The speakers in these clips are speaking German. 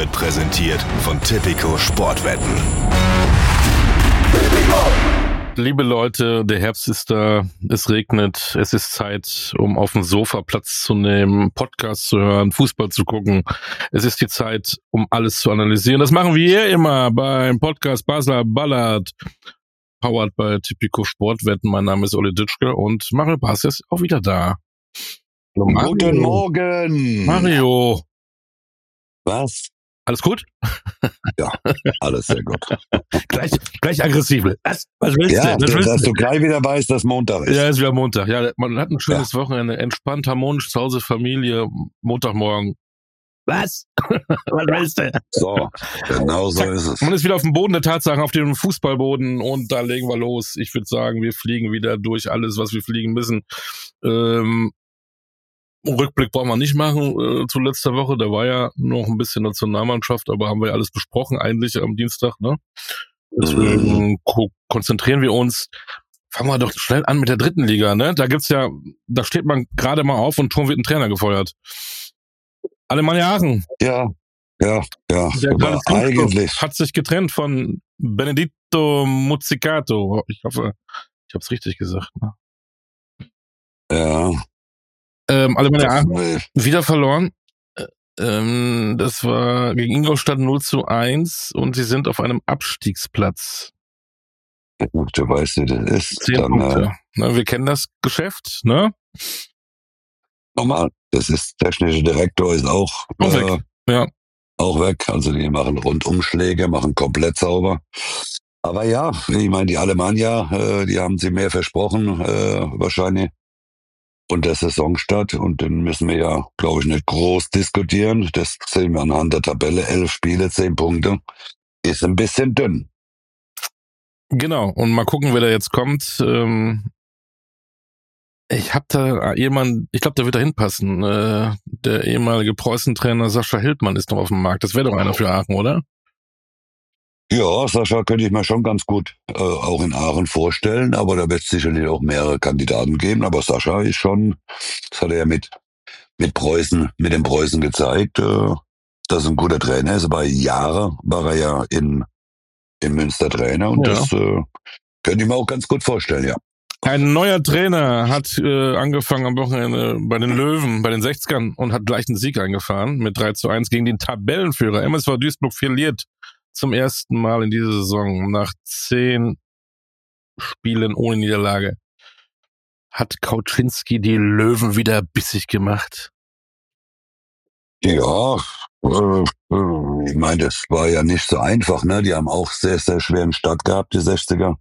wird präsentiert von Tipico Sportwetten. Liebe Leute, der Herbst ist da, es regnet, es ist Zeit, um auf dem Sofa Platz zu nehmen, Podcast zu hören, Fußball zu gucken. Es ist die Zeit, um alles zu analysieren. Das machen wir hier immer beim Podcast Basler Ballert, powered by Tipico Sportwetten. Mein Name ist Olli Ditschke und Mario Bas ist auch wieder da. Mario. Guten Morgen. Mario. Was? Alles gut? Ja, alles sehr gut. gleich aggressiv. Was willst ja, du? Dass du gleich wieder weißt, dass Montag ist. Ja, ist wieder Montag. Ja, man hat ein schönes Wochenende, entspannt, harmonisch zu Hause, Familie, Montagmorgen. Was? Was willst du? So, genau so ist es. Man ist wieder auf dem Boden der Tatsachen, auf dem Fußballboden, und da legen wir los. Ich würde sagen, wir fliegen wieder durch alles, was wir fliegen müssen. Rückblick brauchen wir nicht machen zu letzter Woche. Da war ja noch ein bisschen Nationalmannschaft, aber haben wir ja alles besprochen eigentlich am Dienstag, ne? Deswegen konzentrieren wir uns. Fangen wir doch schnell an mit der dritten Liga, ne? Da steht man gerade mal auf und schon wird ein Trainer gefeuert. Alemannia Aachen. Ja. Der eigentlich hat sich getrennt von Benedetto Muzzicato. Ich hoffe, ich habe es richtig gesagt, ne? Ja. Alemannia Aachen wieder verloren. Das war gegen Ingolstadt 0-1 und sie sind auf einem Abstiegsplatz. Du weißt, wie das ist. 10 Punkte. Wir kennen das Geschäft, ne? Normal. Das ist, technische Direktor ist auch weg. Ja. Auch weg. Also die machen Rundumschläge, machen komplett sauber. Aber ja, ich meine, die Alemannia, die haben sie mehr versprochen, wahrscheinlich. Und der Saisonstart, und den müssen wir ja, glaube ich, nicht groß diskutieren. Das sehen wir anhand der Tabelle. 11 Spiele, 10 Punkte. Ist ein bisschen dünn. Genau, und mal gucken, wer da jetzt kommt. Ich habe da jemanden, ich glaube, der wird da hinpassen. Der ehemalige Preußen-Trainer Sascha Hildmann ist noch auf dem Markt. Das wäre doch einer für Aachen, oder? Ja, Sascha könnte ich mir schon ganz gut auch in Aachen vorstellen, aber da wird es sicherlich auch mehrere Kandidaten geben. Aber Sascha ist schon, das hat er ja mit dem Preußen gezeigt, dass er ein guter Trainer ist. Aber Jahre war er ja in Münster Trainer, und das könnte ich mir auch ganz gut vorstellen, ja. Ein neuer Trainer hat angefangen am Wochenende bei den Löwen, bei den 60ern, und hat gleich einen Sieg eingefahren mit 3-1 gegen den Tabellenführer. MSV Duisburg verliert zum ersten Mal in dieser Saison nach 10 Spielen ohne Niederlage. Hat Kauczynski die Löwen wieder bissig gemacht? Ja, ich meine, das war ja nicht so einfach, ne? Die haben auch sehr, sehr schweren Start gehabt, die 60er.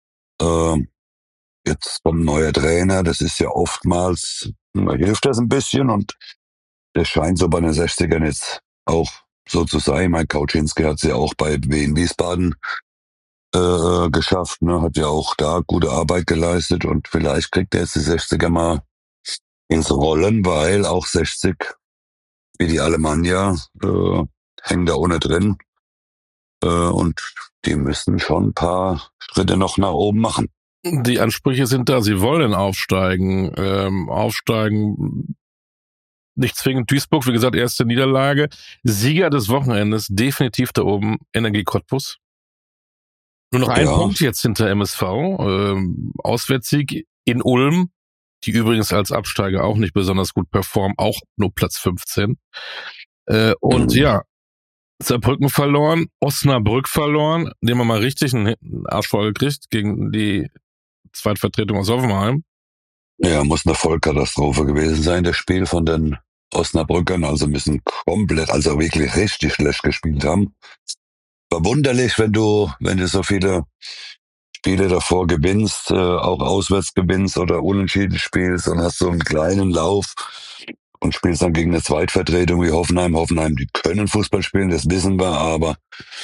Jetzt kommt ein neuer Trainer, das ist ja oftmals, hilft das ein bisschen, und das scheint so bei den 60ern jetzt auch so zu sein. Mein Kauczynski hat es ja auch bei Wien Wiesbaden geschafft, ne? Hat ja auch da gute Arbeit geleistet, und vielleicht kriegt er jetzt die 60er mal ins Rollen, weil auch 60 wie die Alemannia hängen da ohne drin, und die müssen schon ein paar Schritte noch nach oben machen. Die Ansprüche sind da, sie wollen aufsteigen. Aufsteigen nicht zwingend Duisburg, wie gesagt, erste Niederlage. Sieger des Wochenendes, definitiv da oben, Energie Cottbus. Nur noch ein Punkt jetzt hinter MSV. Auswärtssieg in Ulm, die übrigens als Absteiger auch nicht besonders gut performen, auch nur Platz 15. Und ja, Saarbrücken verloren, Osnabrück verloren, den man mal richtig einen Arsch voll gekriegt gegen die Zweitvertretung aus Hoffenheim. Ja, muss eine Vollkatastrophe gewesen sein, das Spiel von den Osnabrückern. Also müssen komplett, also wirklich richtig schlecht gespielt haben. Verwunderlich, wenn du so viele Spiele davor gewinnst, auch auswärts gewinnst oder unentschieden spielst und hast so einen kleinen Lauf und spielst dann gegen eine Zweitvertretung wie Hoffenheim. Hoffenheim, die können Fußball spielen, das wissen wir, aber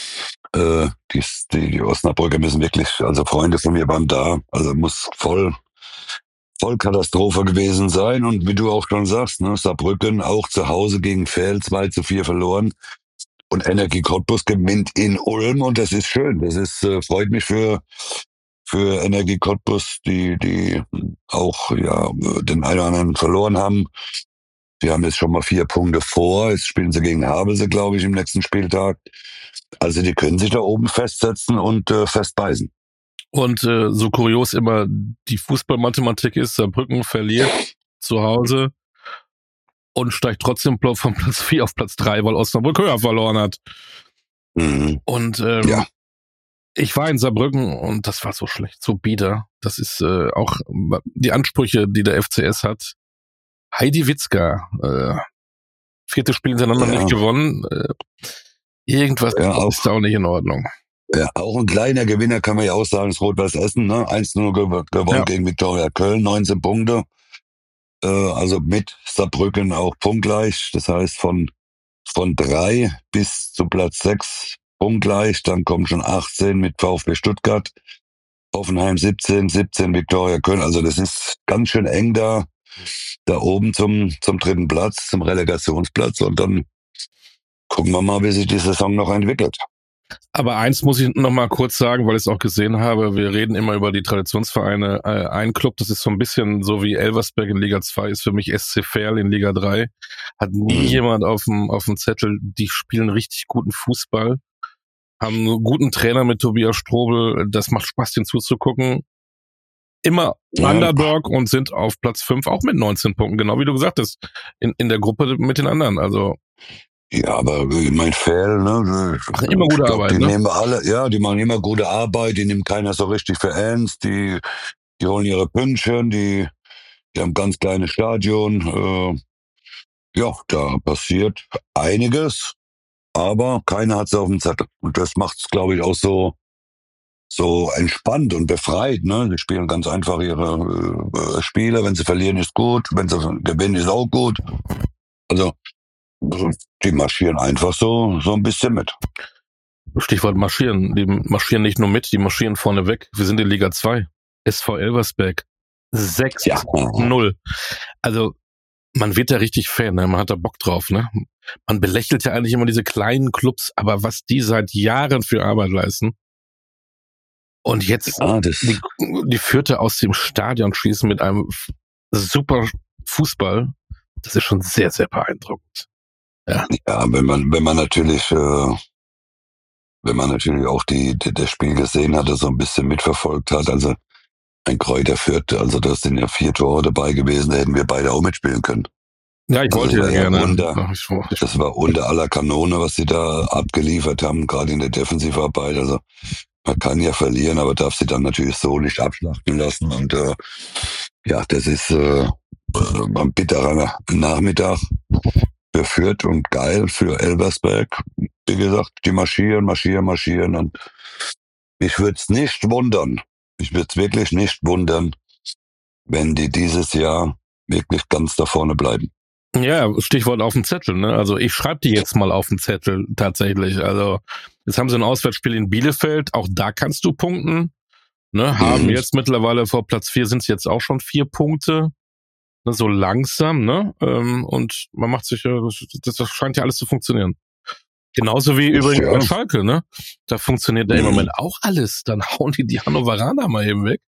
die Osnabrücker müssen wirklich, also Freunde von mir waren da, also muss voll Katastrophe gewesen sein. Und wie du auch schon sagst, ne, Saarbrücken auch zu Hause gegen Vehl 2-4 verloren. Und Energie Cottbus gewinnt in Ulm, und das ist schön. Das ist freut mich für Energie Cottbus, die auch den einen oder anderen verloren haben. Die haben jetzt schon mal 4 Punkte vor. Jetzt spielen sie gegen Havelse, glaube ich, im nächsten Spieltag. Also die können sich da oben festsetzen und festbeißen. Und so kurios immer die Fußballmathematik ist, Saarbrücken verliert zu Hause und steigt trotzdem von Platz 4 auf Platz 3, weil Osnabrück höher verloren hat. Mhm. Und Ja. ich war in Saarbrücken und das war so schlecht, so bieder. Das ist auch die Ansprüche, die der FCS hat. Heidi Witzka, 4. Spiel hintereinander nicht gewonnen. Irgendwas ist da auch nicht in Ordnung. Ja, auch ein kleiner Gewinner kann man ja auch sagen, ist Rot-Weiß Essen, ne? 1-0 gewonnen gegen Viktoria Köln, 19 Punkte. Also mit Saarbrücken auch punktgleich. Das heißt von 3 bis zu Platz 6 punktgleich. Dann kommen schon 18 mit VfB Stuttgart. Hoffenheim 17 Viktoria Köln. Also das ist ganz schön eng da oben zum 3. Platz, zum Relegationsplatz. Und dann gucken wir mal, wie sich die Saison noch entwickelt. Aber eins muss ich noch mal kurz sagen, weil ich es auch gesehen habe, wir reden immer über die Traditionsvereine. Ein Club, das ist so ein bisschen so wie Elversberg in Liga 2, ist für mich SC Verl in Liga 3. Hat nie jemand auf dem Zettel, die spielen richtig guten Fußball, haben einen guten Trainer mit Tobias Strobel, das macht Spaß, den zuzugucken. Immer Underdog und sind auf Platz 5 auch mit 19 Punkten, genau wie du gesagt hast, in der Gruppe mit den anderen, also. Ja, aber mein Verl, ne? Machen immer gute Arbeit, die ne? nehmen alle, ja, die machen immer gute Arbeit, die nimmt keiner so richtig für ernst, die holen ihre Pünktchen, die haben ganz kleines Stadion, ja, da passiert einiges, aber keiner hat es auf dem Zettel. Und das macht es, glaube ich, auch so entspannt und befreit, ne? Die spielen ganz einfach ihre Spiele, wenn sie verlieren ist gut, wenn sie gewinnen ist auch gut. Also die marschieren einfach so ein bisschen mit. Stichwort marschieren. Die marschieren nicht nur mit, die marschieren vorne weg. Wir sind in Liga 2. SV Elversberg. 6-0. Also, man wird da richtig Fan, ne? Man hat da Bock drauf, ne? Man belächelt ja eigentlich immer diese kleinen Clubs, aber was die seit Jahren für Arbeit leisten. Und jetzt die Fürther aus dem Stadion schießen mit einem super Fußball, das ist schon sehr, sehr beeindruckend. Ja, wenn man natürlich auch das Spiel gesehen hat, so ein bisschen mitverfolgt hat, also ein Kräuter Fürth, also da sind ja 4 Tore dabei gewesen, da hätten wir beide auch mitspielen können. Ja, ich wollte ja gerne. Das war unter aller Kanone, was sie da abgeliefert haben, gerade in der Defensivarbeit. Also man kann ja verlieren, aber darf sie dann natürlich so nicht abschlachten lassen. Und ja, das ist ein bitterer Nachmittag für Fürth und geil für Elversberg. Wie gesagt, die marschieren und mich würde es nicht wundern, wirklich nicht wundern, wenn die dieses Jahr wirklich ganz da vorne bleiben. Ja, Stichwort auf dem Zettel, ne? Also ich schreibe die jetzt mal auf den Zettel tatsächlich. Also jetzt haben sie ein Auswärtsspiel in Bielefeld, auch da kannst du punkten. Ne? Haben jetzt mittlerweile vor Platz 4 sind es jetzt auch schon 4 Punkte. Ne? So langsam, ne? Und man macht sich, das scheint ja alles zu funktionieren. Genauso wie übrigens bei Schalke, ne? Da funktioniert ja im Moment auch alles. Dann hauen die Hannoveraner mal eben weg.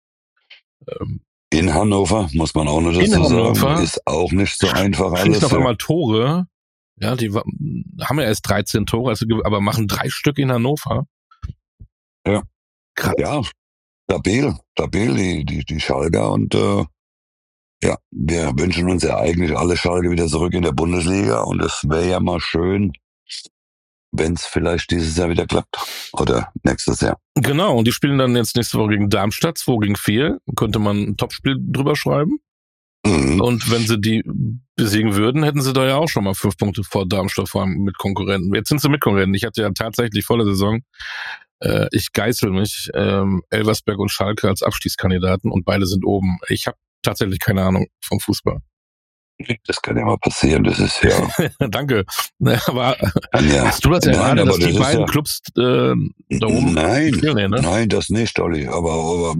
In Hannover, muss man auch noch dazu sagen, ist auch nicht so einfach alles. Schießen auf einmal Tore. Ja, die haben ja erst 13 Tore, also, aber machen 3 Stück in Hannover. Ja. Krass. Ja, stabil, die Schalker. Und ja, wir wünschen uns ja eigentlich alle Schalke wieder zurück in der Bundesliga. Und es wäre ja mal schön, wenn es vielleicht dieses Jahr wieder klappt. Oder nächstes Jahr. Genau, und die spielen dann jetzt nächste Woche gegen Darmstadt, 2-4. Könnte man ein Topspiel drüber schreiben. Und wenn sie die besiegen würden, hätten sie da ja auch schon mal 5 Punkte vor Darmstadt, vor allem mit Konkurrenten. Jetzt sind sie mit Konkurrenten. Ich hatte ja tatsächlich volle Saison. Ich geißel mich. Elversberg und Schalke als Abstiegskandidaten und beide sind oben. Ich habe tatsächlich keine Ahnung vom Fußball. Das kann ja mal passieren, das ist ja... Danke. Aber hast du das erwartet, dass die beiden Clubs da oben spielen? Nein, das nicht, Olli. Aber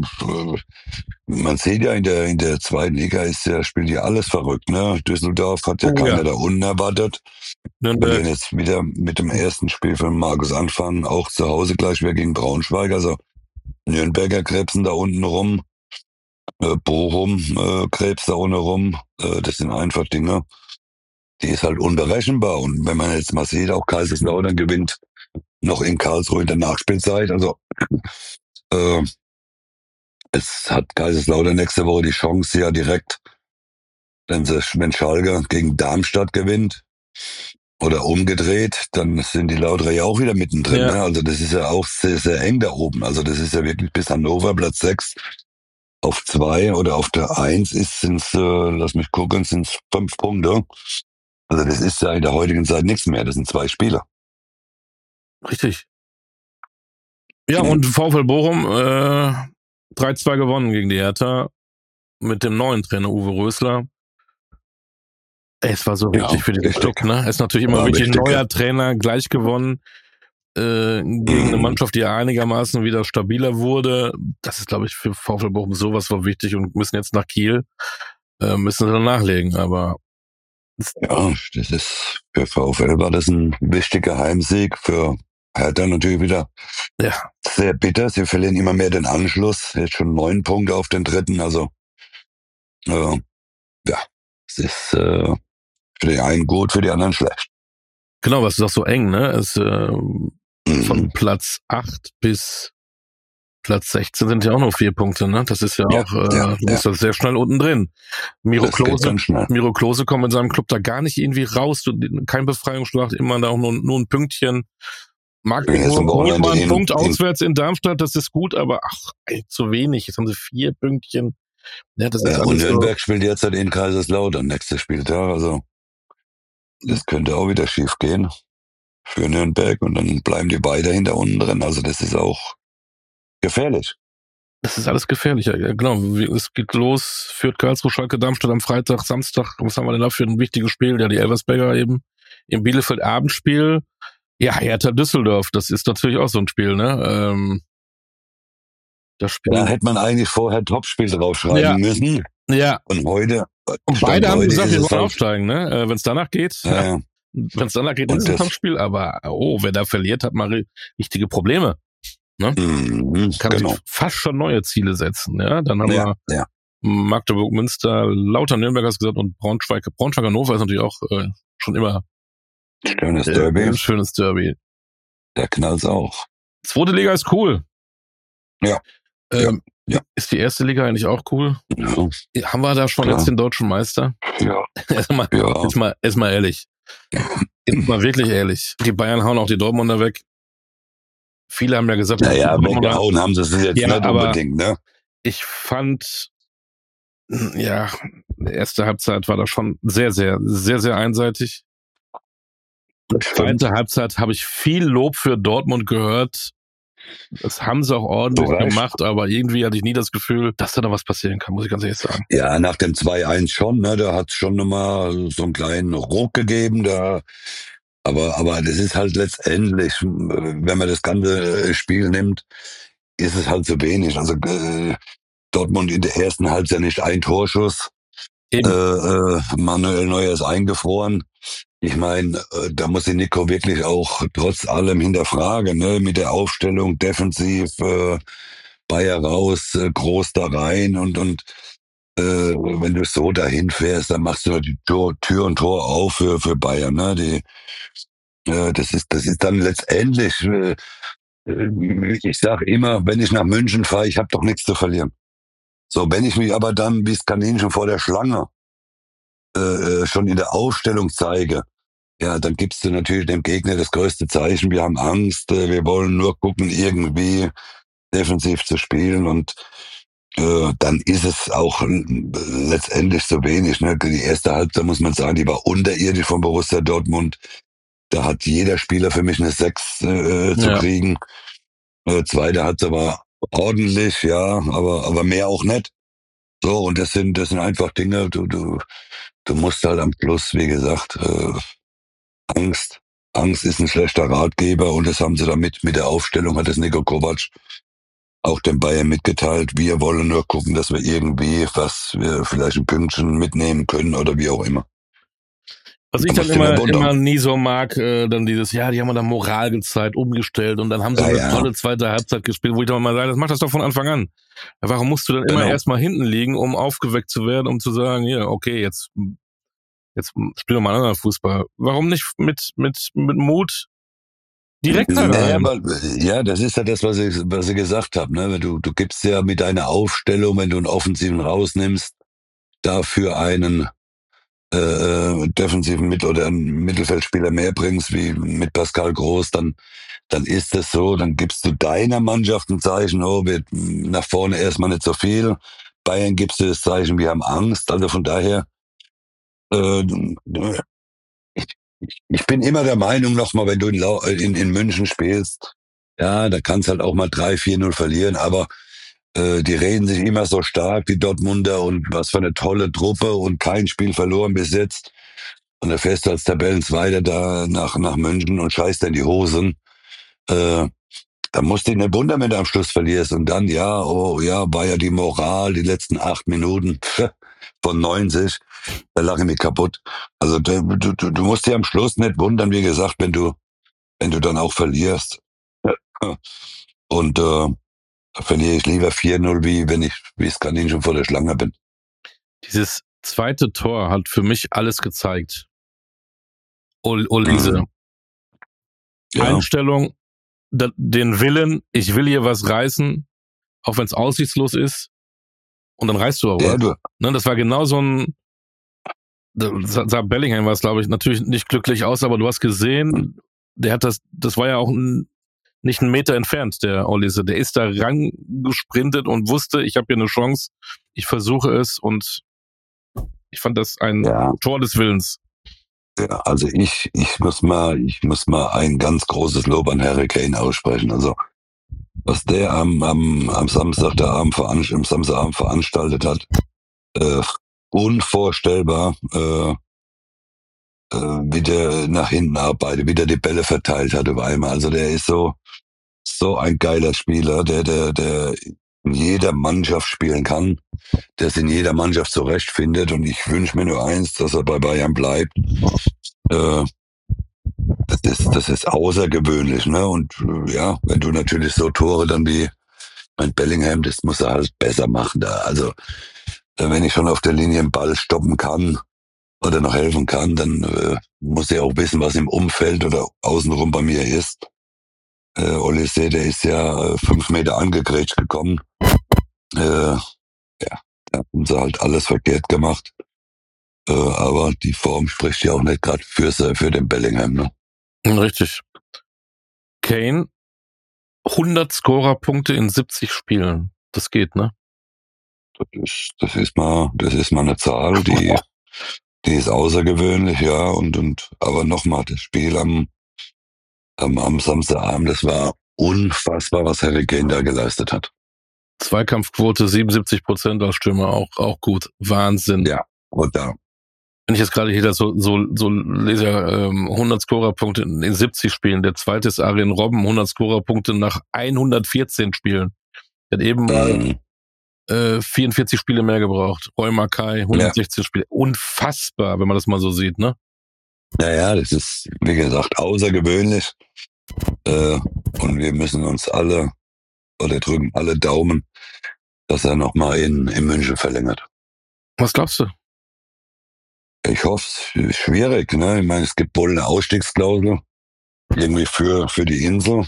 man sieht ja, in der 2. Liga spielt ja alles verrückt. Ne? Düsseldorf hat ja keiner da unten erwartet. Wir werden jetzt wieder mit dem ersten Spiel von Markus anfangen, auch zu Hause gleich wieder gegen Braunschweig. Also Nürnberger krebsen da unten rum. Bochum, Krebs da ohne rum, das sind einfach Dinge. die ist halt unberechenbar. Und wenn man jetzt mal sieht, auch Kaiserslautern gewinnt noch in Karlsruhe in der Nachspielzeit. Also äh, es hat Kaiserslautern nächste Woche die Chance ja direkt, wenn Schalke gegen Darmstadt gewinnt oder umgedreht, dann sind die Lauterer ja auch wieder mittendrin. Ja. Ne? Also das ist ja auch sehr, sehr eng da oben. Also das ist ja wirklich bis Hannover Platz 6 auf 2 oder auf der 1 sind's, lass mich gucken, sind's 5 Punkte. Also das ist ja in der heutigen Zeit nichts mehr. Das sind 2 Spieler. Richtig. Ja, und VfL Bochum 3-2 gewonnen gegen die Hertha mit dem neuen Trainer Uwe Rösler. Es war so wichtig für diesen Club, ne? Es ist natürlich immer wichtig, ein neuer Trainer, gleich gewonnen gegen eine Mannschaft, die einigermaßen wieder stabiler wurde. Das ist, glaube ich, für VfL Bochum sowas war wichtig und müssen jetzt nach Kiel, müssen sie dann nachlegen, aber ja, das ist für VfL war das ein wichtiger Heimsieg, für Hertha natürlich wieder sehr bitter. Sie verlieren immer mehr den Anschluss. Jetzt schon 9 Punkte auf den dritten. Also ja, es ist für die einen gut, für die anderen schlecht. Genau, was ist auch so eng, ne? Es von Platz 8 bis Platz 16 sind ja auch noch 4 Punkte, ne? Das ist ja auch, du bist da sehr schnell unten drin. Miro Klose kommt mit seinem Club da gar nicht irgendwie raus, kein Befreiungsschlag, immer da auch nur ein Pünktchen. Magdeburg holt mal einen Punkt auswärts in Darmstadt, das ist gut, aber zu wenig. Jetzt haben sie 4 Pünktchen. Ja, das ist und Nürnberg spielt jetzt halt in Kaiserslautern nächstes Spieltag, also das könnte auch wieder schief gehen für Nürnberg und dann bleiben die weiterhin da unten drin. Also das ist auch gefährlich. Das ist alles gefährlich, ja, genau. Es geht los, führt Karlsruhe, Schalke, Darmstadt am Freitag, Samstag. Was haben wir denn da für ein wichtiges Spiel? Ja, die Elversberger eben im Bielefeld Abendspiel. Ja, Hertha Düsseldorf, das ist natürlich auch so ein Spiel, ne? Das Spiel. Da hätte man eigentlich vorher Topspiel draufschreiben müssen. Ja. Und heute. Und beide haben gesagt, wir wollen aufsteigen, ne? Wenn es danach geht. Ja. Wenn es danach geht, ist es ein Topspiel, aber wer da verliert, hat mal richtige Probleme. Ne? Kann sich fast schon neue Ziele setzen. Ja? Dann haben wir Magdeburg, Münster, Lautern, Nürnberg hast gesagt und Braunschweig. Hannover ist natürlich auch schon immer schönes Derby. Ein schönes Derby. Da knallt's auch. Zweite Liga ist cool. Ja. Ist die erste Liga eigentlich auch cool? Ja. Haben wir da schon jetzt den deutschen Meister? Ja. Erstmal ehrlich. Jetzt mal wirklich ehrlich. Die Bayern hauen auch die Dortmunder weg. Viele haben ja gesagt, weggehauen haben sie es jetzt nicht unbedingt, ne? Ich fand, die erste Halbzeit war da schon sehr, sehr, sehr, sehr einseitig. Die zweite Halbzeit habe ich viel Lob für Dortmund gehört. Das haben sie auch ordentlich gemacht, aber irgendwie hatte ich nie das Gefühl, dass da noch was passieren kann, muss ich ganz ehrlich sagen. Ja, nach dem 2-1 schon, ne? Da hat es schon nochmal so einen kleinen Ruck gegeben, aber das ist halt letztendlich, wenn man das ganze Spiel nimmt, ist es halt zu wenig. Also Dortmund in der ersten Halbzeit nicht ein Torschuss. Manuel Neuer ist eingefroren. Ich meine, da muss ich Nico wirklich auch trotz allem hinterfragen, ne? Mit der Aufstellung defensiv, Bayer raus, Groß da rein und wenn du so dahin fährst, dann machst du die Tür und Tor auf für Bayern, ne? Das ist dann letztendlich, ich sag immer, wenn ich nach München fahre, ich habe doch nichts zu verlieren. So, wenn ich mich aber dann wie das Kaninchen vor der Schlange schon in der Aufstellung zeige, ja, dann gibst du natürlich dem Gegner das größte Zeichen. Wir haben Angst, wir wollen nur gucken, irgendwie defensiv zu spielen und dann ist es auch letztendlich so wenig. Ne? Die erste Halbzeit, muss man sagen, die war unterirdisch von Borussia Dortmund. Da hat jeder Spieler für mich eine 6 zu kriegen. Zweite Halbzeit war ordentlich, ja, aber mehr auch nicht. So, und das sind einfach Dinge, du musst halt am Schluss, wie gesagt, Angst ist ein schlechter Ratgeber und das haben sie damit mit der Aufstellung, hat das Niko Kovac auch den Bayern mitgeteilt. Wir wollen nur gucken, dass wir irgendwie wir vielleicht ein Pünktchen mitnehmen können oder wie auch immer. Was ich dann immer nie so mag, dann die haben dann Moral gezeigt, umgestellt und dann haben sie eine tolle zweite Halbzeit gespielt, wo ich doch mal sage, das macht das doch von Anfang an. Warum musst du dann immer erstmal hinten liegen, um aufgeweckt zu werden, um zu sagen, ja, okay, jetzt Jetzt spielen wir mal einen anderen Fußball. Warum nicht mit Mut direkt da Naja, rein? das ist ja das, was ich gesagt habe. Ne? Du gibst ja mit deiner Aufstellung, wenn du einen Offensiven rausnimmst, dafür einen defensiven oder einen Mittelfeldspieler mehr bringst, wie mit Pascal Groß, dann ist es so, dann gibst du deiner Mannschaft ein Zeichen, oh, wir nach vorne erstmal nicht so viel. Bayern gibst du das Zeichen, wir haben Angst. Also von daher, äh, ich bin immer der Meinung, nochmal, wenn du in München spielst, ja, da kannst halt auch mal 3-4-0 verlieren, aber die reden sich immer so stark, die Dortmunder, und was für eine tolle Truppe und kein Spiel verloren bis jetzt. Und da fährst du als Tabellenzweiter da nach München und scheißt in die Hosen. Da musst du dich nicht wundern, wenn du am Schluss verlierst. Und dann, ja, oh ja, war ja die Moral, die letzten 8 Minuten von 90, da lache ich mich kaputt. Also du musst dich am Schluss nicht wundern, wie gesagt, wenn du dann auch verlierst. Und da verliere ich lieber 4-0, wie wenn ich wie das Kaninchen vor der Schlange bin. Dieses zweite Tor hat für mich alles gezeigt. Olise. Ja. Einstellung, den Willen, ich will hier was reißen, auch wenn es aussichtslos ist. Und dann reißt du auch was. Ne, das war genau so ein, sah Bellingham was, glaube ich, natürlich nicht glücklich aus, aber du hast gesehen, der hat das war ja auch nicht einen Meter entfernt, der Olise. Der ist da rangesprintet und wusste, ich habe hier eine Chance, ich versuche es, und ich fand das ein Tor des Willens. Ja, also ich muss mal ein ganz großes Lob an Harry Kane aussprechen. Also was der am Samstagabend veranstaltet hat, unvorstellbar, wie der nach hinten arbeitet, wie der die Bälle verteilt hat über einmal. Also der ist so ein geiler Spieler, der in jeder Mannschaft spielen kann, der es in jeder Mannschaft zurechtfindet, und ich wünsche mir nur eins, dass er bei Bayern bleibt. Das ist außergewöhnlich, ne? Und ja, wenn du natürlich so Tore dann wie mein Bellingham, das muss er halt besser machen da. Also wenn ich schon auf der Linie einen Ball stoppen kann oder noch helfen kann, dann muss er auch wissen, was im Umfeld oder außenrum bei mir ist. Olise, der ist ja 5 Meter angegrätscht gekommen. Ja, da haben sie halt alles verkehrt gemacht. Aber die Form spricht ja auch nicht gerade für den Bellingham, ne? Richtig. Kane, 100 Scorerpunkte in 70 Spielen. Das geht, ne? Das ist mal eine Zahl, die ist außergewöhnlich, ja, und aber nochmal, das Spiel am Samstagabend, das war unfassbar, was Harry Kane da geleistet hat. Zweikampfquote 77% als Stürmer, auch gut. Wahnsinn. Ja, und da. Wenn ich jetzt gerade hier so lese, 100 Scorerpunkte in 70 Spielen. Der zweite ist Arjen Robben, 100 Scorerpunkte nach 114 Spielen. Der hat eben mal 44 Spiele mehr gebraucht. Roy Mackay, 116 Spiele. Unfassbar, wenn man das mal so sieht, ne? Naja, das ist, wie gesagt, außergewöhnlich. Und wir müssen uns alle, oder drücken alle Daumen, dass er nochmal in München verlängert. Was glaubst du? Ich hoffe, es ist schwierig, ne? Ich meine, es gibt wohl eine Ausstiegsklausel, irgendwie für die Insel.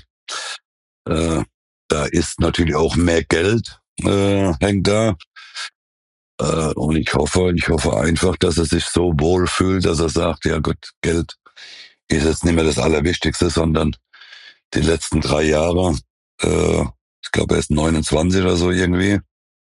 Da ist natürlich auch mehr Geld, hängt da. Und ich hoffe einfach, dass er sich so wohl fühlt, dass er sagt, ja gut, Geld ist jetzt nicht mehr das Allerwichtigste, sondern die letzten 3 Jahre, ich glaube, er ist 29 oder so irgendwie.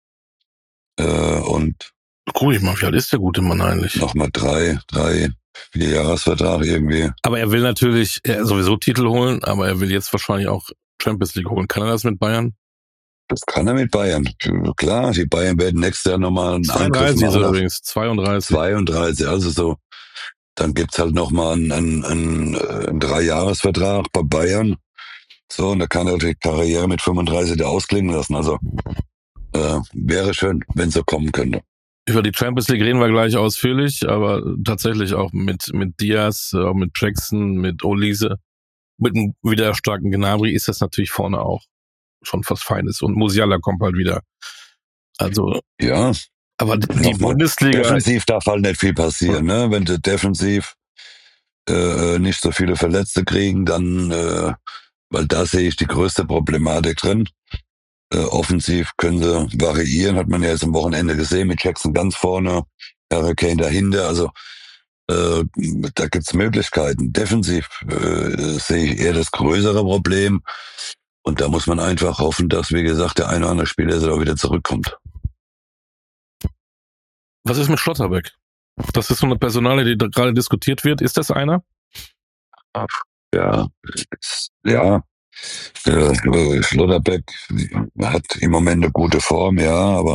Und guck ich mal, wie alt ist der gute Mann eigentlich? Nochmal 4 Jahresvertrag irgendwie. Aber er will natürlich sowieso Titel holen, aber er will jetzt wahrscheinlich auch Champions League holen. Kann er das mit Bayern? Das kann er mit Bayern. Klar, die Bayern werden nächstes Jahr nochmal einen Angriff machen. 32 übrigens, 32, also so. Dann gibt's halt nochmal einen 3-Jahresvertrag bei Bayern. So, und da kann er die Karriere mit 35 ausklingen lassen. Also wäre schön, wenn es so kommen könnte. Über die Champions League reden wir gleich ausführlich, aber tatsächlich auch mit Diaz, auch mit Jackson, mit Olise, mit einem wieder starken Gnabry ist das natürlich vorne auch schon was Feines. Und Musiala kommt halt wieder. Also ja, Aber die Nochmal, Bundesliga, defensiv darf halt nicht viel passieren, ne? Wenn du defensiv nicht so viele Verletzte kriegen, dann, weil da sehe ich die größte Problematik drin. Offensiv können sie variieren, hat man ja jetzt am Wochenende gesehen, mit Jackson ganz vorne, Hurricane dahinter, also da gibt's Möglichkeiten. Defensiv sehe ich eher das größere Problem und da muss man einfach hoffen, dass, wie gesagt, der eine oder andere Spieler jetzt auch wieder zurückkommt. was ist mit Schlotterbeck? Das ist so eine Personalie, die da gerade diskutiert wird. Ist das einer? Ja, ja. Schlotterbeck hat im Moment eine gute Form, ja, aber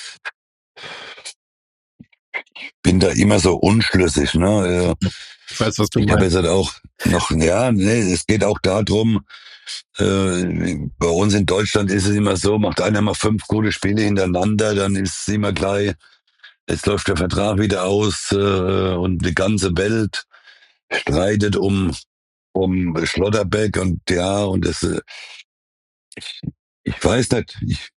bin da immer so unschlüssig, ne? Ich weiß, was du Ich habe meinst. jetzt halt auch noch, ja, nee, es geht auch darum, bei uns in Deutschland ist es immer so, macht einer mal 5 gute Spiele hintereinander, dann ist es immer gleich, jetzt läuft der Vertrag wieder aus und die ganze Welt streitet um Schlotterbeck und ja, und das, ich weiß nicht,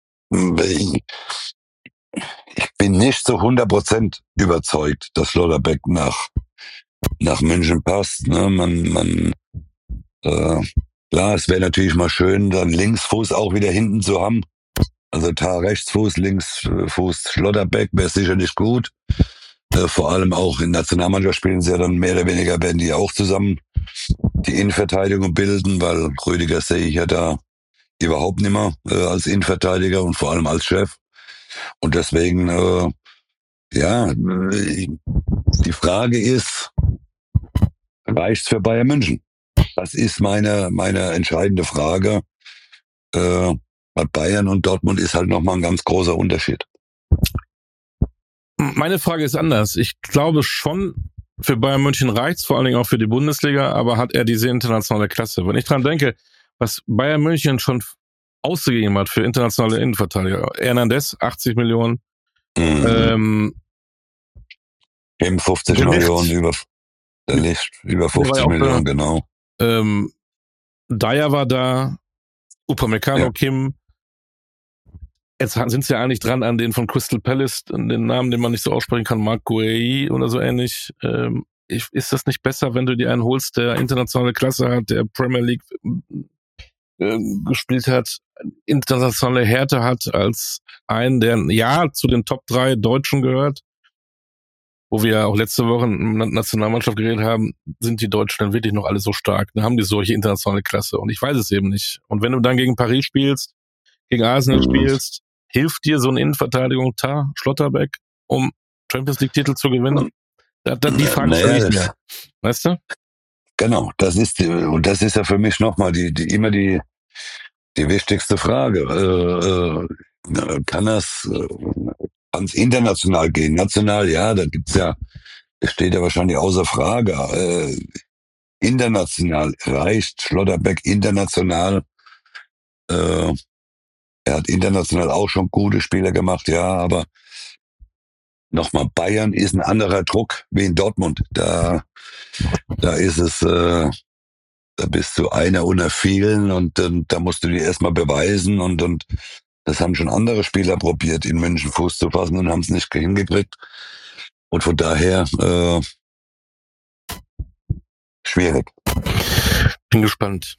ich bin nicht zu 100% überzeugt, dass Schlotterbeck nach München passt. Ne? Klar, es wäre natürlich mal schön, dann Linksfuß auch wieder hinten zu haben. Also Tar Rechtsfuß, Linksfuß Schlotterbeck wäre sicherlich gut. Vor allem auch in Nationalmannschaft spielen sie ja dann mehr oder weniger, werden die auch zusammen die Innenverteidigung bilden, weil Rüdiger sehe ich ja da überhaupt nicht mehr als Innenverteidiger und vor allem als Chef. Und deswegen, ja, die Frage ist, reicht's für Bayern München? Das ist meine entscheidende Frage. Bei Bayern und Dortmund ist halt nochmal ein ganz großer Unterschied. Meine Frage ist anders. Ich glaube schon, für Bayern München reicht's, vor allen Dingen auch für die Bundesliga, aber hat er diese internationale Klasse? Wenn ich dran denke, was Bayern München schon ausgegeben hat für internationale Innenverteidiger. Hernandez, 80 Millionen. Eben 50 De Ligt. Millionen der Licht, über 50 Millionen, genau. Dyer war da, Upamecano, Ja. Kim. Jetzt sind sie ja eigentlich dran an den von Crystal Palace, den Namen, den man nicht so aussprechen kann, Marc Guéhi oder so ähnlich. Ist das nicht besser, wenn du dir einen holst, der internationale Klasse hat, der Premier League gespielt hat, internationale Härte hat, als einen, der ja zu den Top 3 Deutschen gehört, wo wir ja auch letzte Woche in der Nationalmannschaft geredet haben, sind die Deutschen dann wirklich noch alle so stark? Dann haben die solche internationale Klasse und ich weiß es eben nicht. Und wenn du dann gegen Paris spielst, gegen Arsenal spielst, hilft dir so eine Innenverteidigung Schlotterbeck, um Champions League Titel zu gewinnen? Die Frage stelle ich mir. Weißt du? Genau, das ist ja für mich nochmal immer die wichtigste Frage. Kann es international gehen? National, ja, das steht ja wahrscheinlich außer Frage. International reicht Schlotterbeck international. Er hat international auch schon gute Spiele gemacht, ja, aber nochmal, Bayern ist ein anderer Druck wie in Dortmund. Da ist es, da bist du einer unter vielen und da musst du dir erstmal beweisen und das haben schon andere Spieler probiert, in München Fuß zu fassen und haben es nicht hingekriegt. Und von daher schwierig. Bin gespannt.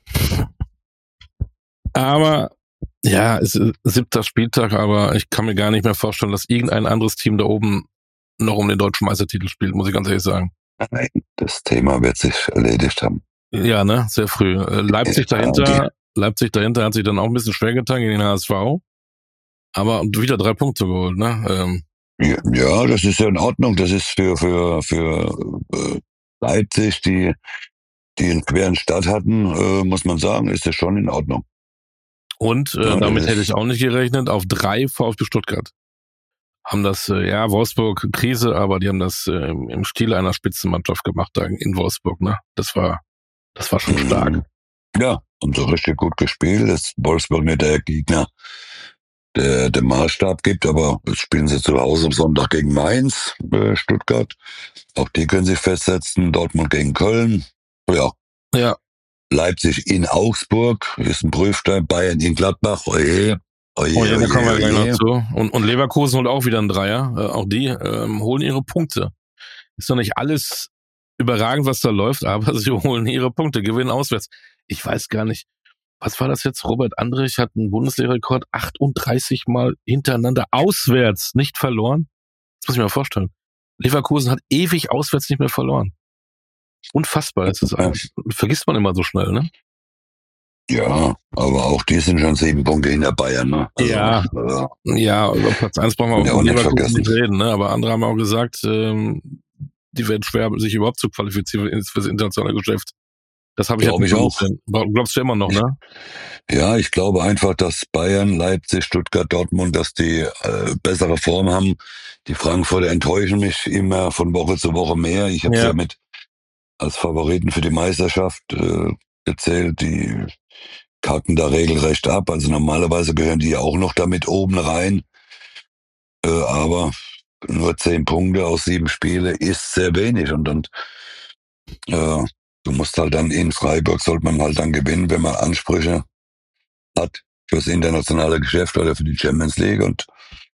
Aber ja, es ist 7. Spieltag, aber ich kann mir gar nicht mehr vorstellen, dass irgendein anderes Team da oben noch um den deutschen Meistertitel spielt, muss ich ganz ehrlich sagen. Nein, das Thema wird sich erledigt haben. Ja, ne, sehr früh. Leipzig dahinter hat sich dann auch ein bisschen schwer getan gegen den HSV. Aber wieder 3 Punkte geholt, ne? Ja, das ist ja in Ordnung. Das ist für Leipzig, die einen schweren Start hatten, muss man sagen, ist das schon in Ordnung. Und damit hätte ich auch nicht gerechnet, auf 3 VfB Stuttgart. Haben das, Wolfsburg Krise, aber die haben das im Stil einer Spitzenmannschaft gemacht da in Wolfsburg, ne? Das war schon stark. Ja, und so richtig gut gespielt. Das Wolfsburg nicht der Gegner, der Maßstab gibt, aber jetzt spielen sie zu Hause am Sonntag gegen Mainz, Stuttgart. Auch die können sich festsetzen. Dortmund gegen Köln. Ja. Leipzig in Augsburg ist ein Prüfstein. Bayern in Gladbach. Oje. Oh ja, da kommen wir gleich noch zu. Und Leverkusen holt auch wieder einen Dreier. Auch die holen ihre Punkte. Ist doch nicht alles überragend, was da läuft, aber sie holen ihre Punkte, gewinnen auswärts. Ich weiß gar nicht, was war das jetzt? Robert Andrich hat einen Bundesliga-Rekord 38 Mal hintereinander auswärts nicht verloren. Das muss ich mir mal vorstellen. Leverkusen hat ewig auswärts nicht mehr verloren. Unfassbar ist es eigentlich. Vergisst man immer so schnell, ne? Ja, aber auch die sind schon 7 Punkte hinter Bayern, ne? Also, ja, über Platz 1 brauchen wir auch nicht vergessen. nicht reden, ne? Aber andere haben auch gesagt, die werden schwer, sich überhaupt zu qualifizieren für das internationale Geschäft. Das habe ich Glaube ich auch. Glaubst du immer noch, ne? Ja, ich glaube einfach, dass Bayern, Leipzig, Stuttgart, Dortmund, dass die bessere Form haben. Die Frankfurter enttäuschen mich immer von Woche zu Woche mehr. Ich habe ja mit als Favoriten für die Meisterschaft gezählt. Die kacken da regelrecht ab. Also normalerweise gehören die ja auch noch damit oben rein. Aber nur 10 Punkte aus 7 Spiele ist sehr wenig. Und du musst halt dann in Freiburg, sollte man halt dann gewinnen, wenn man Ansprüche hat fürs internationale Geschäft oder für die Champions League. Und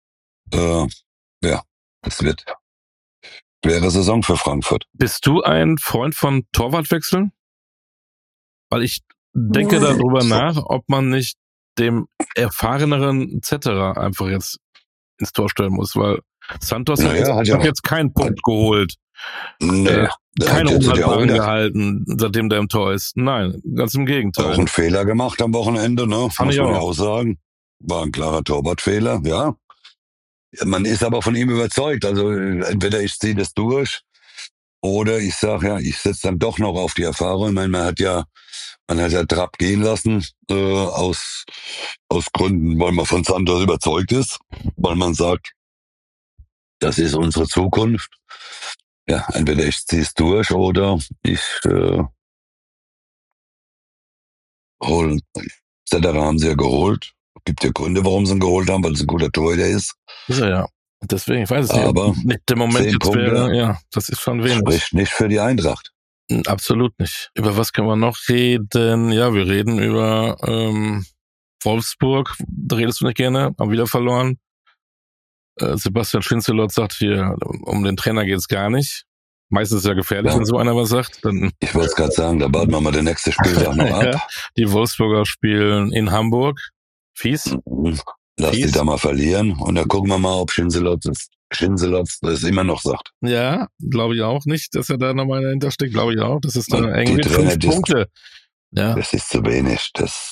ja, es wird schwere Saison für Frankfurt. Bist du ein Freund von Torwartwechseln? Weil ich denke darüber nach, ob man nicht dem erfahreneren Zetterer einfach jetzt ins Tor stellen muss, weil Santos hat jetzt keinen Punkt geholt. Nee, keine Unhaltbaren gehalten, seitdem der im Tor ist. Nein, ganz im Gegenteil. Auch einen Fehler gemacht am Wochenende, ne? Muss man auch sagen. War ein klarer Torwartfehler, ja. Man ist aber von ihm überzeugt. Also entweder ich ziehe das durch oder ich sage, ja, ich setze dann doch noch auf die Erfahrung. Ich meine, man hat ja Trapp gehen lassen, aus Gründen, weil man von Santos überzeugt ist, weil man sagt, das ist unsere Zukunft. Ja, entweder ich ziehe es durch oder ich hole. Zetterer haben sie ja geholt. Gibt ja Gründe, warum sie ihn geholt haben, weil es ein guter Torhüter ist. Ist er ja. Deswegen, ich weiß es aber nicht. Der Moment jetzt Punkte wäre, ja, das ist schon wenig. Spricht nicht für die Eintracht. Absolut nicht. Über was können wir noch reden? Ja, wir reden über Wolfsburg. Da redest du nicht gerne. Haben wieder verloren. Sebastian Schinzelott sagt hier, um den Trainer geht es gar nicht. Meistens ist es ja gefährlich, wenn so einer was sagt. Dann ich wollte es gerade sagen, da warten wir mal den nächsten Spieltag noch ab. Ja, die Wolfsburger spielen in Hamburg. Fies. Lass die da mal verlieren und dann gucken wir mal, ob Schinzelott das immer noch sagt. Ja, glaube ich auch nicht, dass er da nochmal dahinter steckt. Glaube ich auch. Das ist da irgendwie 5 Punkte. Ja. Das ist zu wenig. Das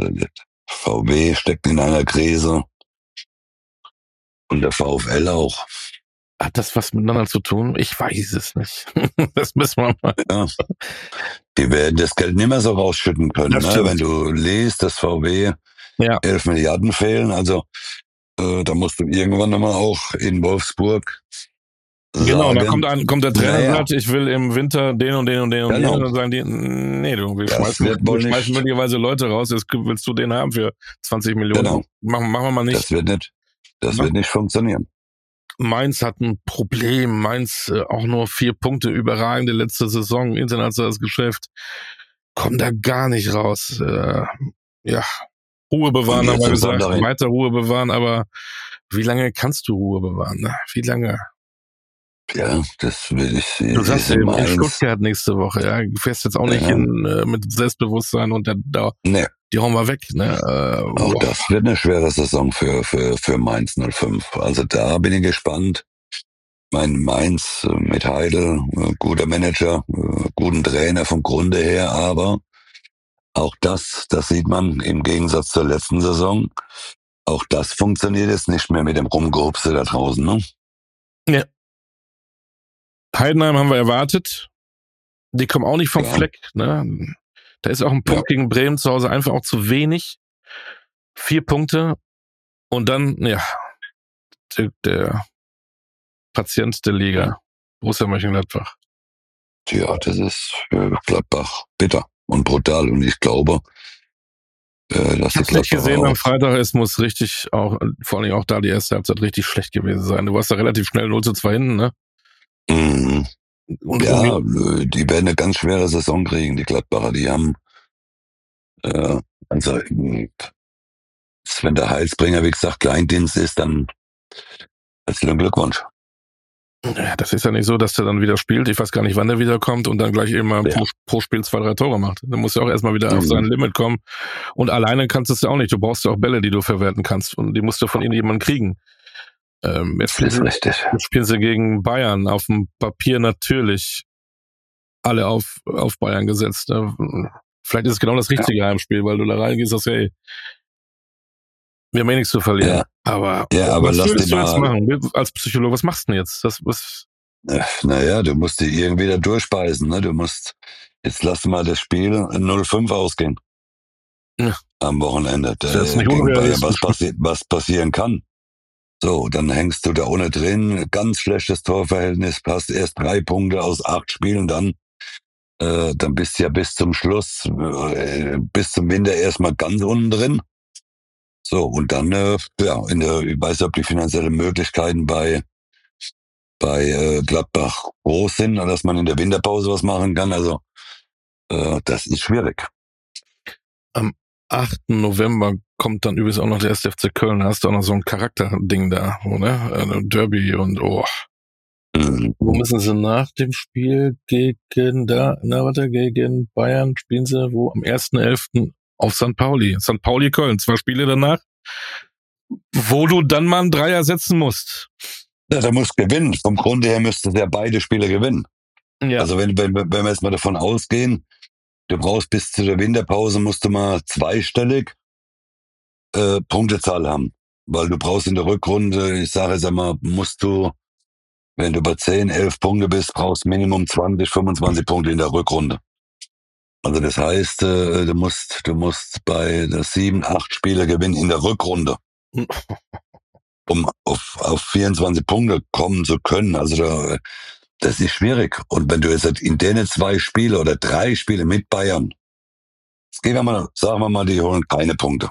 VW steckt in einer Krise. Und der VfL auch. Hat das was miteinander zu tun? Ich weiß es nicht. Das müssen wir mal. Ja. Die werden das Geld nicht mehr so rausschütten können. Ne? Wenn du liest, dass VW 11 Milliarden fehlen, also da musst du irgendwann nochmal auch in Wolfsburg genau, da kommt der Trainer und sagt, ich will im Winter den und den und den und den. Und dann sagen die, nee, wir schmeißen möglicherweise Leute raus, jetzt willst du den haben für 20 Millionen. Genau. Machen wir mal nicht. Das wird nicht funktionieren. Mainz hat ein Problem. Mainz auch nur 4 Punkte, überragende letzte Saison, internationales Geschäft. Kommt da gar nicht raus. Ja, Ruhe bewahren, haben wir gesagt. Weiter Ruhe bewahren, aber wie lange kannst du Ruhe bewahren? Ne? Wie lange? Ja, das will ich sehen. Du sagst ja in Stuttgart nächste Woche, ja. Du fährst jetzt auch nicht hin mit Selbstbewusstsein und die hauen wir weg. Ne? Auch das wird eine schwere Saison für Mainz 05. Also da bin ich gespannt. Mainz mit Heidel, guter Manager, guten Trainer vom Grunde her, aber auch das sieht man im Gegensatz zur letzten Saison. Auch das funktioniert jetzt nicht mehr mit dem Rumgehupse da draußen, ne? Ja. Heidenheim haben wir erwartet. Die kommen auch nicht vom Fleck, ne? Da ist auch ein Punkt gegen Bremen zu Hause einfach auch zu wenig. 4 Punkte. Und dann, der Patient der Liga. Borussia Mönchengladbach. Ja, das ist für Gladbach bitter und brutal. Und ich glaube, dass ich hab's nicht gesehen am Freitag, es muss richtig auch, vor allem auch da die erste Halbzeit richtig schlecht gewesen sein. Du warst da relativ schnell 0-2 hinten, ne? Mhm. Ja, die werden eine ganz schwere Saison kriegen, die Gladbacher. Die haben, wenn der Heilsbringer, wie gesagt, Kleindienst ist, dann herzlichen Glückwunsch. Ja, das ist ja nicht so, dass der dann wieder spielt. Ich weiß gar nicht, wann der wiederkommt und dann gleich eben mal pro Spiel 2, 3 Tore macht. Dann muss er auch erstmal wieder auf sein Limit kommen. Und alleine kannst du es ja auch nicht. Du brauchst ja auch Bälle, die du verwerten kannst. Und die musst du von irgendjemandem kriegen. Jetzt spielen sie gegen Bayern. Auf dem Papier natürlich alle auf Bayern gesetzt. Vielleicht ist es genau das richtige Heimspiel, weil du da reingehst und sagst, hey, wir haben eh nichts zu verlieren. Ja. Aber aber was lass würdest dir du jetzt mal machen? Als Psychologe, was machst du denn jetzt? Naja, du musst die irgendwie da durchbeißen. Ne? Jetzt lass mal das Spiel 0-5 ausgehen. Ja. Am Wochenende. Das ist nicht Gegen Bayern, unrealistisch. was passieren kann. So, dann hängst du da ohne drin, ganz schlechtes Torverhältnis, hast erst 3 Punkte aus 8 Spielen, dann bist du ja bis zum Schluss, bis zum Winter erstmal ganz unten drin. So, und dann, ich weiß nicht, ob die finanziellen Möglichkeiten bei Gladbach groß sind, dass man in der Winterpause was machen kann. Also, das ist schwierig. Am 8. November kommt dann übrigens auch noch der 1. FC Köln. Da hast du auch noch so ein Charakterding da, oder? Derby und Wo müssen sie nach dem Spiel gegen Bayern spielen sie wo? Am 1.11. auf St. Pauli. St. Pauli Köln, 2 Spiele danach, wo du dann mal einen Dreier setzen musst. Ja, der muss gewinnen. Vom Grunde her müsste der beide Spiele gewinnen. Ja. Also wenn wir jetzt mal davon ausgehen, du brauchst bis zu der Winterpause, musst du mal zweistellig Punktezahl haben. Weil du brauchst in der Rückrunde, ich sage jetzt einmal, musst du, wenn du bei 10, 11 Punkte bist, brauchst Minimum 20, 25 Punkte in der Rückrunde. Also das heißt, du musst bei der 7, 8 Spiele gewinnen in der Rückrunde, um auf 24 Punkte kommen zu können. Also das ist schwierig. Und wenn du jetzt in denen 2 Spiele oder 3 Spiele mit Bayern, sagen wir mal, die holen keine Punkte.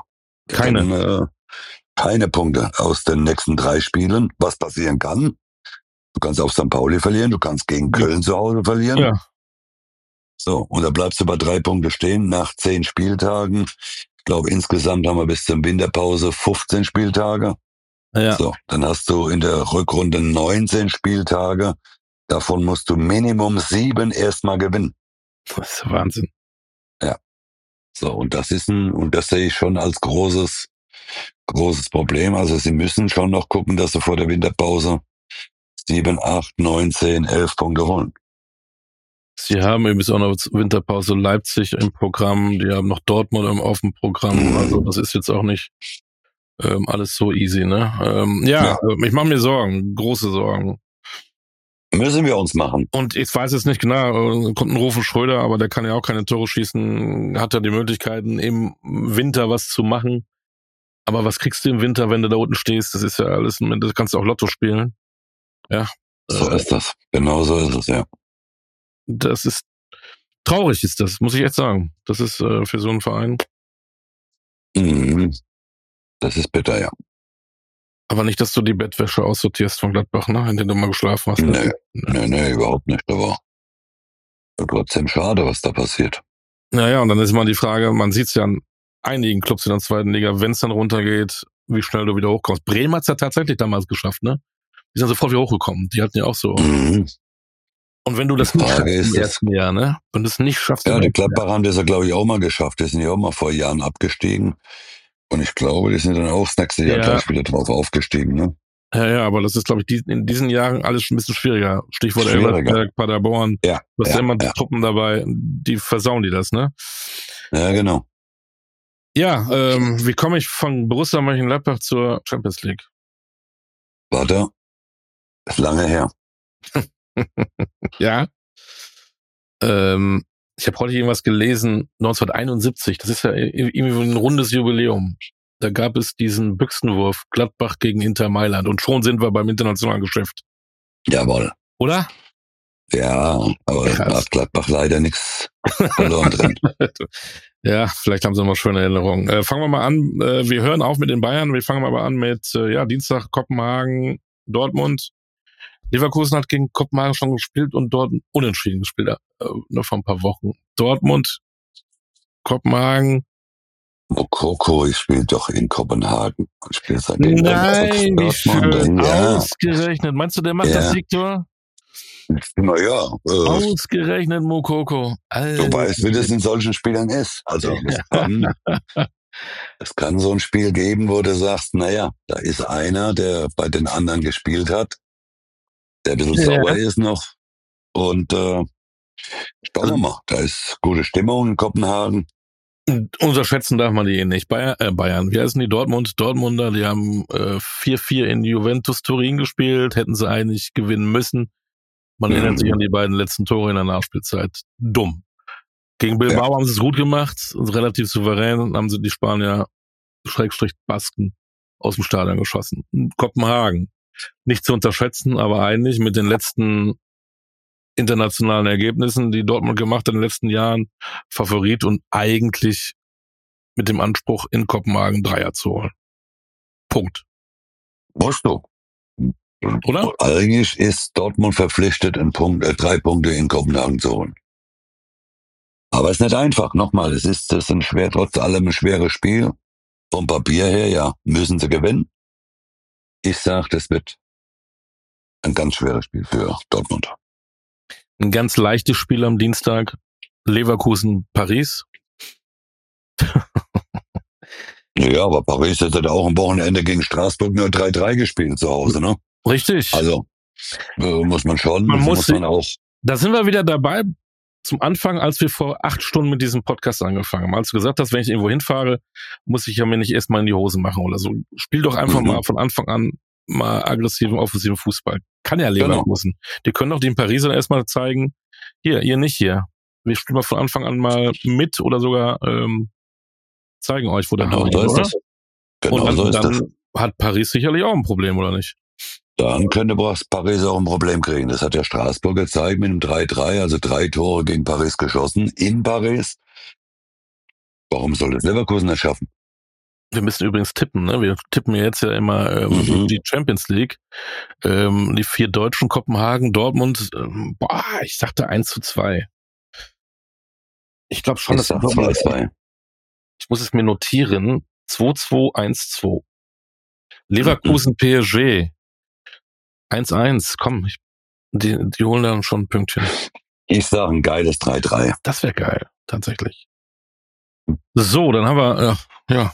Keine Punkte aus den nächsten 3 Spielen. Was passieren kann? Du kannst auf St. Pauli verlieren, du kannst gegen Köln zu Hause verlieren. Ja. So, und da bleibst du bei 3 Punkte stehen nach 10 Spieltagen. Ich glaube, insgesamt haben wir bis zur Winterpause 15 Spieltage. Ja. So, dann hast du in der Rückrunde 19 Spieltage. Davon musst du Minimum 7 erstmal gewinnen. Das ist Wahnsinn. Ja. So, und das sehe ich schon als großes Problem. Also sie müssen schon noch gucken, dass sie vor der Winterpause 7, 8, 9, 10, 11 Punkte holen. Sie haben übrigens auch noch Winterpause Leipzig im Programm, die haben noch Dortmund auf dem Programm, also das ist jetzt auch nicht alles so easy, ne? Ich mache mir Sorgen, große Sorgen. Müssen wir uns machen. Und ich weiß jetzt nicht genau, kommt ein Rufen Schröder, aber der kann ja auch keine Tore schießen, hat ja die Möglichkeiten im Winter was zu machen. Aber was kriegst du im Winter, wenn du da unten stehst? Das ist ja alles, das kannst du auch Lotto spielen. Ja. So ist das. Genau so ist es, ja. Das ist traurig, ist das, muss ich echt sagen. Das ist für so einen Verein. Das ist bitter, ja. Aber nicht, dass du die Bettwäsche aussortierst von Gladbach, ne? In der du mal geschlafen hast. Nee, überhaupt nicht. Aber trotzdem schade, was da passiert. Naja, und dann ist mal die Frage, man sieht es ja an einigen Clubs in der 2. Liga, wenn es dann runtergeht, wie schnell du wieder hochkommst. Bremen hat es ja tatsächlich damals geschafft, ne? Die sind sofort wieder hochgekommen. Die hatten ja auch so. Und wenn du das nicht schaffst im ersten Jahr, ne? Wenn du es nicht schaffst. Ja, die Gladbach haben das ja, glaube ich, auch mal geschafft. Die sind ja auch mal vor Jahren abgestiegen. Und ich glaube, die sind dann auch das nächste Jahr gleich wieder drauf aufgestiegen, ne? Ja, aber das ist, glaube ich, in diesen Jahren alles ein bisschen schwieriger. Stichwort Elversberg, Paderborn. Ja. Du hast ja immer die Truppen dabei, die versauen die das, ne? Ja, genau. Ja, wie komme ich von Borussia Mönchengladbach zur Champions League? Warte. Ist lange her. Ja. Ich habe heute irgendwas gelesen, 1971, das ist ja irgendwie ein rundes Jubiläum. Da gab es diesen Büchsenwurf Gladbach gegen Inter Mailand und schon sind wir beim internationalen Geschäft. Jawohl. Oder? Ja, aber da hat Gladbach leider nichts verloren drin. Ja, vielleicht haben sie noch schöne Erinnerungen. Fangen wir mal an. Wir hören auf mit den Bayern. Wir fangen mal an mit Dienstag Kopenhagen, Dortmund. Leverkusen hat gegen Kopenhagen schon gespielt und dort unentschieden gespielt, nur vor ein paar Wochen. Dortmund, Kopenhagen, Mokoko, ich spiele doch in Kopenhagen. Ich spiele da gegen den Nein, wie Ex-Dortmunder. schön. Ja, Ausgerechnet. Meinst du, der macht das ja. Siegtor? Naja, Ausgerechnet Mokoko. du weißt, wie das in solchen Spielern ist. Also es kann so ein Spiel geben, wo du sagst, naja, da ist einer, der bei den anderen gespielt hat, der ein bisschen sauer ist noch. Und schauen wir mal, da ist gute Stimmung in Kopenhagen. Unterschätzen darf man die nicht. Bayern, wie heißen die? Dortmunder, die haben 4-4 in Juventus Turin gespielt, hätten sie eigentlich gewinnen müssen. Man erinnert sich an die beiden letzten Tore in der Nachspielzeit. Dumm. Gegen Bilbao haben sie es gut gemacht, relativ souverän, haben sie die Spanier /Basken aus dem Stadion geschossen. Kopenhagen, nicht zu unterschätzen, aber eigentlich mit den letzten internationalen Ergebnissen, die Dortmund gemacht hat in den letzten Jahren, Favorit und eigentlich mit dem Anspruch, in Kopenhagen Dreier zu holen. Punkt. Musst du. Oder? Eigentlich ist Dortmund verpflichtet, 3 Punkte in Kopenhagen zu holen. Aber es ist nicht einfach. Nochmal, es ist trotz allem ein schweres Spiel. Vom Papier her, ja, müssen sie gewinnen. Ich sag, das wird ein ganz schweres Spiel für Dortmund. Ein ganz leichtes Spiel am Dienstag. Leverkusen-Paris. Ja, aber Paris hat auch am Wochenende gegen Straßburg nur 3-3 gespielt zu Hause, ne? Richtig. Also, muss man schon, muss man auch. Da sind wir wieder dabei zum Anfang, als wir vor 8 Stunden mit diesem Podcast angefangen haben. Als du gesagt hast, wenn ich irgendwo hinfahre, muss ich ja mir nicht erstmal in die Hose machen oder so. Spiel doch einfach mal von Anfang an mal aggressiven, offensiven Fußball. Kann ja Leverkusen. Genau. Die können doch den Parisern erstmal zeigen, hier, ihr nicht hier. Wir spielen mal von Anfang an mal mit oder sogar zeigen euch, wo der Ball so ist das. Genau, und so ist dann das. Hat Paris sicherlich auch ein Problem, oder nicht? Dann könnte Paris auch ein Problem kriegen. Das hat ja Straßburg gezeigt mit dem 3-3, also 3 Tore gegen Paris geschossen in Paris. Warum soll das Leverkusen nicht schaffen? Wir müssen übrigens tippen, ne? Wir tippen ja jetzt ja immer die Champions League. Die 4 Deutschen, Kopenhagen, Dortmund, ich sagte 1-2. Ich glaube schon, dass 2-2. Ich muss es mir notieren. 2-2, 1-2. Leverkusen, PSG. 1-1. Komm, die holen dann schon ein Pünktchen. Ich sage ein geiles 3-3. Das wäre geil, tatsächlich. So, dann haben wir,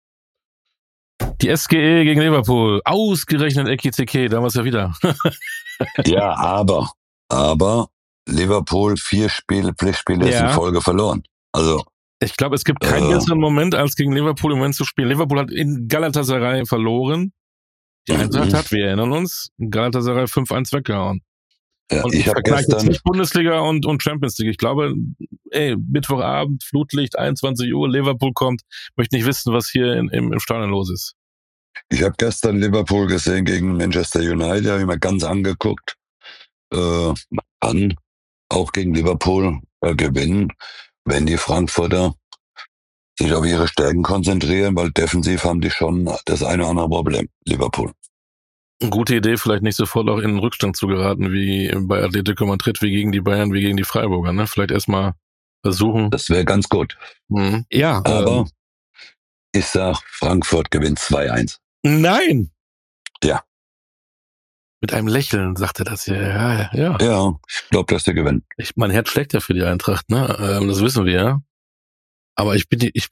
die SGE gegen Liverpool. Ausgerechnet Ekitike, da haben wir es ja wieder. Ja, aber Liverpool 4 Pflichtspiele ist in Folge verloren. Also ich glaube, es gibt keinen besseren Moment, als gegen Liverpool im Moment zu spielen. Liverpool hat in Galatasaray verloren. Die Eintracht hat, wir erinnern uns, Galatasaray 5-1 weggehauen. Ja, und ich vergleiche jetzt nicht Bundesliga und Champions League. Ich glaube, Mittwochabend, Flutlicht, 21 Uhr, Liverpool kommt. Möchte nicht wissen, was hier im Stadion los ist. Ich habe gestern Liverpool gesehen gegen Manchester United, habe ich mir ganz angeguckt. Man kann auch gegen Liverpool gewinnen, wenn die Frankfurter sich auf ihre Stärken konzentrieren, weil defensiv haben die schon das eine oder andere Problem, Liverpool. Eine gute Idee, vielleicht nicht sofort auch in den Rückstand zu geraten, wie bei Atletico Madrid, wie gegen die Bayern, wie gegen die Freiburger, ne? Vielleicht erstmal versuchen. Das wäre ganz gut. Ja. Aber ich sag, Frankfurt gewinnt 2-1. Nein! Ja. Mit einem Lächeln sagt er das hier. Ja. Ja, ich glaube, dass der gewinnt. Mein Herz schlägt ja für die Eintracht, ne? Das wissen wir ja. Aber ich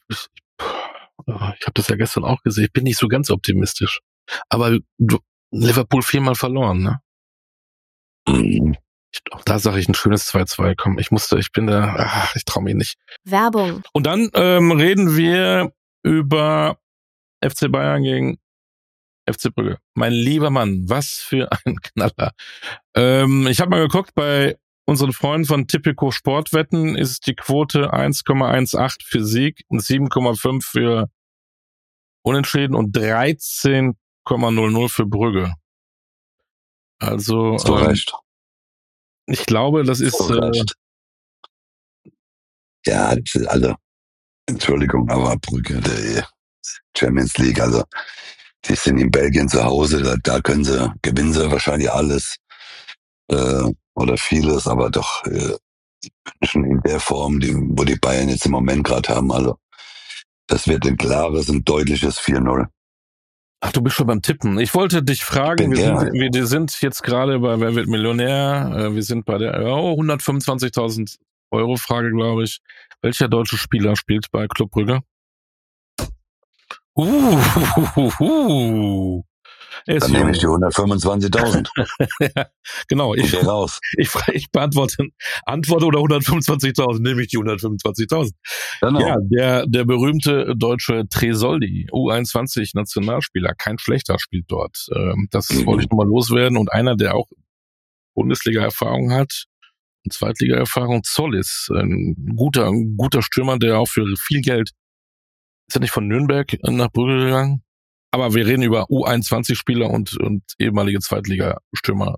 habe das ja gestern auch gesehen. Ich bin nicht so ganz optimistisch. Aber Liverpool 4-mal verloren, ne? Auch da sage ich ein schönes 2-2. Komm, ich traue mich nicht. Werbung. Und dann reden wir über FC Bayern gegen FC Brügge. Mein lieber Mann, was für ein Knaller. Ich habe mal geguckt, bei unseren Freunden von Tipico Sportwetten ist die Quote 1,18 für Sieg und 7,5 für Unentschieden und 13,00 für Brügge. Also ich glaube, das ist ja, also Entschuldigung, aber Brügge, der Champions League, also die sind in Belgien zu Hause, da gewinnen sie wahrscheinlich alles oder vieles, aber doch schon in der Form, wo die Bayern jetzt im Moment gerade haben. Also Das wird ein klares und deutliches 4-0. Ach, du bist schon beim Tippen. Ich wollte dich fragen, wir sind jetzt gerade bei Wer wird Millionär? Wir sind bei der 125.000 Euro Frage, glaube ich. Welcher deutsche Spieler spielt bei Club Brügge? Dann nehme ich die 125.000. Ja, genau. Ich antworte oder 125.000, nehme ich die 125.000. Genau. Ja, der berühmte deutsche Tresoldi, U21-Nationalspieler, kein schlechter, spielt dort. Das wollte ich nochmal loswerden. Und einer, der auch Bundesliga-Erfahrung hat, Zweitliga-Erfahrung, Zollis, ein guter Stürmer, der auch für viel Geld, ist er nicht von Nürnberg nach Brügge gegangen? Aber wir reden über U21-Spieler und ehemalige Zweitligastürmer.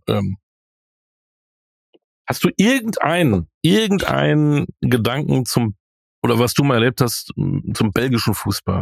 Hast du irgendeinen Gedanken oder was du mal erlebt hast, zum belgischen Fußball?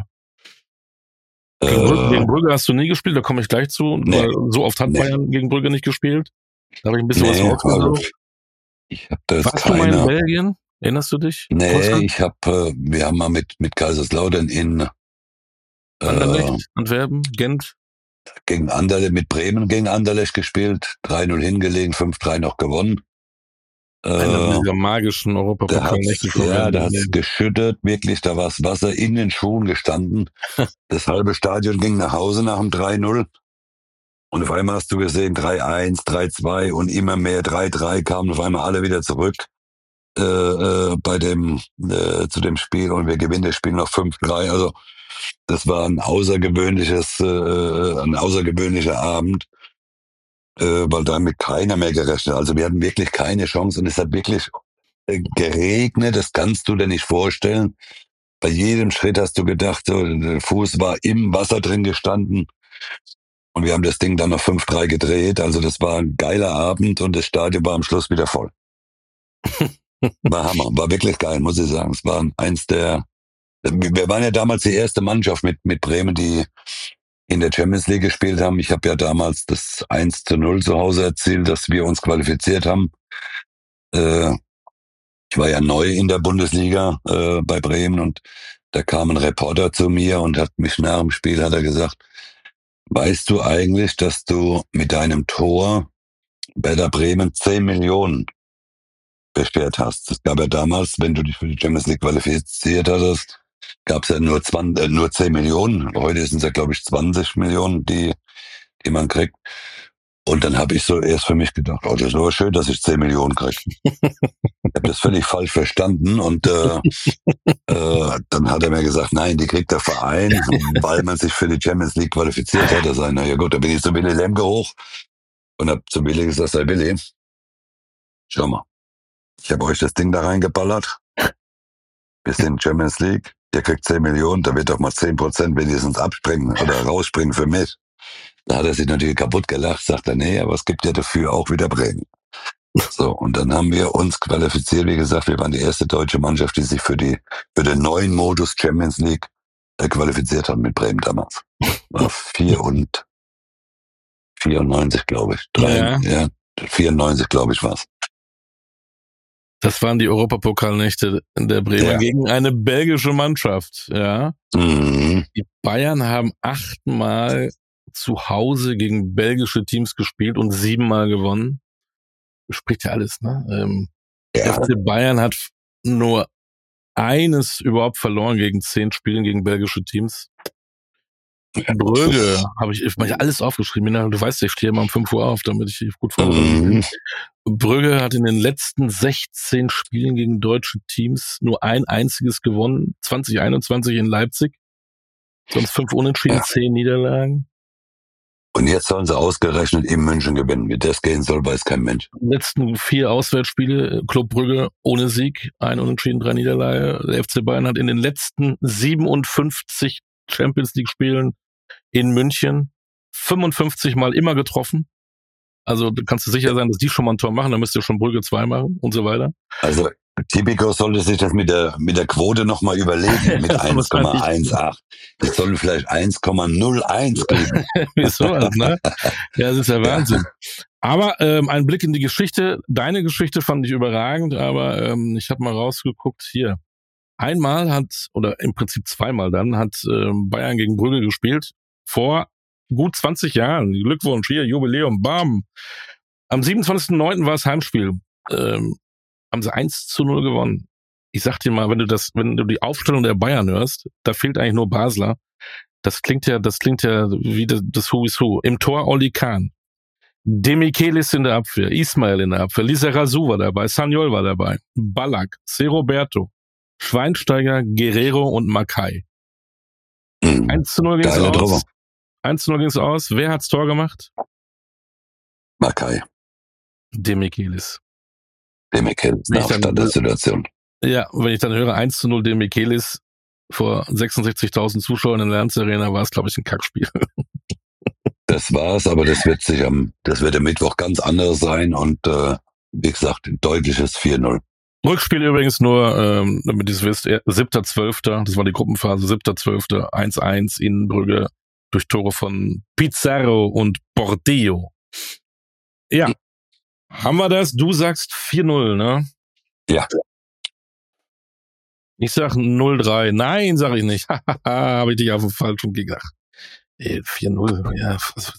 Gegen Brügge hast du nie gespielt, da komme ich gleich zu. Nee, weil so oft hat Bayern gegen Brügge nicht gespielt. Da habe ich ein bisschen was rausgesucht. Warst du mal in Belgien? Erinnerst du dich? Nee, wir haben mal mit Kaiserslautern in Anderlecht, Antwerpen, Gent. Mit Bremen gegen Anderlecht gespielt, 3-0 hingelegen, 5-3 noch gewonnen. Einer dieser magischen Europapokal-Nächte. Ja, da hat es geschüttet, wirklich, da war das Wasser in den Schuhen gestanden. Das halbe Stadion ging nach Hause nach dem 3-0. Und auf einmal hast du gesehen, 3-1, 3-2 und immer mehr 3-3 kamen auf einmal alle wieder zurück zu dem Spiel und wir gewinnen das Spiel noch 5-3. Also das war ein außergewöhnlicher Abend, weil damit keiner mehr gerechnet hat. Also wir hatten wirklich keine Chance und es hat wirklich geregnet, das kannst du dir nicht vorstellen. Bei jedem Schritt hast du gedacht, so, der Fuß war im Wasser drin gestanden und wir haben das Ding dann noch 5-3 gedreht. Also das war ein geiler Abend und das Stadion war am Schluss wieder voll. War Hammer, war wirklich geil, muss ich sagen. Es war wir waren ja damals die erste Mannschaft mit Bremen, die in der Champions League gespielt haben. Ich habe ja damals das 1-0 zu Hause erzielt, dass wir uns qualifiziert haben. Ich war ja neu in der Bundesliga bei Bremen und da kam ein Reporter zu mir und hat mich nach dem Spiel hat er gesagt, weißt du eigentlich, dass du mit deinem Tor bei der Bremen 10 Millionen beschert hast? Es gab ja damals, wenn du dich für die Champions League qualifiziert hattest, gab es ja nur 10 Millionen. Heute sind es ja, glaube ich, 20 Millionen, die man kriegt. Und dann habe ich so erst für mich gedacht, das ist aber schön, dass ich 10 Millionen kriege. Ich habe das völlig falsch verstanden und dann hat er mir gesagt, nein, die kriegt der Verein, weil man sich für die Champions League qualifiziert hat. Da sage ich, naja gut, dann bin ich zu Willy Lemke hoch und habe zu Willy gesagt, hey Willy, schau mal, ich habe euch das Ding da reingeballert. Wir sind Champions League, ihr kriegt 10 Millionen, da wird doch mal 10% wenigstens abspringen oder rausspringen für mich. Da hat er sich natürlich kaputt gelacht, sagt er, nee, aber es gibt ja dafür auch wieder Bremen. So, und dann haben wir uns qualifiziert, wie gesagt, wir waren die erste deutsche Mannschaft, die sich für den neuen Modus Champions League qualifiziert hat mit Bremen damals. War 94, glaube ich. 94, glaube ich, war's. Das waren die Europapokalnächte der Bremer gegen eine belgische Mannschaft, ja. Mhm. Die Bayern haben 8-mal zu Hause gegen belgische Teams gespielt und 7-mal gewonnen. Spricht ja alles, ne? FC Bayern hat nur eines überhaupt verloren gegen 10 Spielen gegen belgische Teams. Brügge habe ich alles aufgeschrieben. Du weißt, ich stehe immer um 5 Uhr auf, damit ich gut vorbereitet bin. Brügge hat in den letzten 16 Spielen gegen deutsche Teams nur ein einziges gewonnen. 2021 in Leipzig. Sonst 5 Unentschieden, 10 Niederlagen. Und jetzt sollen sie ausgerechnet in München gewinnen. Wie das gehen soll, weiß kein Mensch. Die letzten 4 Auswärtsspiele, Club Brügge ohne Sieg, 1 Unentschieden, 3 Niederlage. Der FC Bayern hat in den letzten 57 Champions League Spielen in München 55 Mal immer getroffen. Also du kannst dir sicher sein, dass die schon mal ein Tor machen, dann müsst ihr schon Brügge 2 machen und so weiter. Also Tipico sollte sich das mit der Quote nochmal überlegen, mit 1,18. Die sollen vielleicht 1,01 kriegen. Wie sowas, ne? Ja, das ist ja Wahnsinn. Aber ein Blick in die Geschichte. Deine Geschichte fand ich überragend, aber ich habe mal rausgeguckt hier. Einmal oder im Prinzip zweimal dann, hat Bayern gegen Brügge gespielt. Vor gut 20 Jahren. Glückwunsch, hier, Jubiläum, bam. Am 27.09. war es Heimspiel. Haben sie 1-0 gewonnen. Ich sag dir mal, wenn du die Aufstellung der Bayern hörst, da fehlt eigentlich nur Basler. Das klingt ja wie das Who is Who. Im Tor Oli Kahn. Demichelis in der Abwehr, Ismail in der Abwehr, Lizarazu war dabei, Sagnol war dabei, Ballack, C. Roberto, Schweinsteiger, Guerrero und Mackay. 1-0 ging's aus. 1-0 ging's aus. Wer hat's Tor gemacht? Mackay. Demichelis. Nach Standardsituation. Ja, wenn ich dann höre 1-0 Demichelis vor 66.000 Zuschauern in der Allianz Arena, war es, glaube ich, ein Kackspiel. Das war's, aber das wird am Mittwoch ganz anders sein und wie gesagt, ein deutliches 4-0. Rückspiel übrigens nur, damit ihr es wisst, 7.12., das war die Gruppenphase, 7.12., 1-1 in Brügge durch Tore von Pizarro und Portillo. Ja, haben wir das? Du sagst 4-0, ne? Ja. Ich sag 0-3. Nein, sag ich nicht. Habe ich dich auf den falschen gedacht. 4-0, ja.